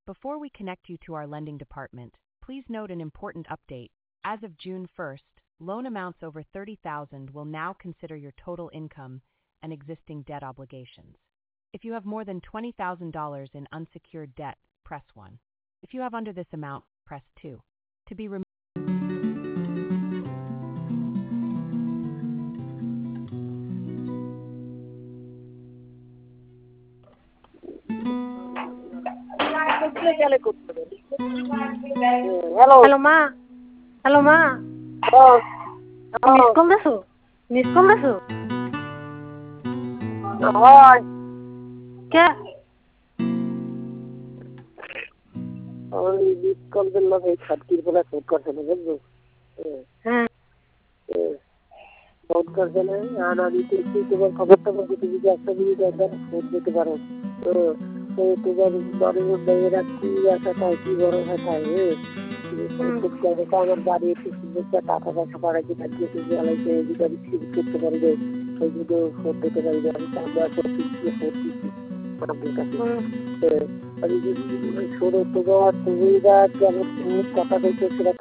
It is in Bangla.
Before we connect you to our lending department, please note an important update. As of June 1st, loan amounts over $30,000 will now consider your total income and existing debt obligations. If you have more than $20,000 in unsecured debt, press 1. If you have under this amount, press 2. To be removed. Hello মা, হ্যালো মা, মিস কল দেছো, মিস কল দেছো কে? মিস কল দিলাম এই ছাত্রীর বলে ফোন করছে না বুঝলো। হ্যাঁ ফোন করছে না আর আমি দেখছি তোমার খবরটা বলছি তুমি যে একটা মিনিট একবার ফোন দিতে পারো। তোমার মানুষ মেয়েরা কি আশা পায় কি বড় ভাষায় আমার বাড়ি একটু সুন্দর টাকা পয়সা পাড়াইতে থাকিয়ে তুমি আলাইতে আমি সিট করতে পারি না সেই জন্য ফোন দিতে পারি না আমি চার ফোন দিচ্ছি আপনার কাছে। আমি যদি শোনো তোমার তুমি কেমন কথা বলছো সেটা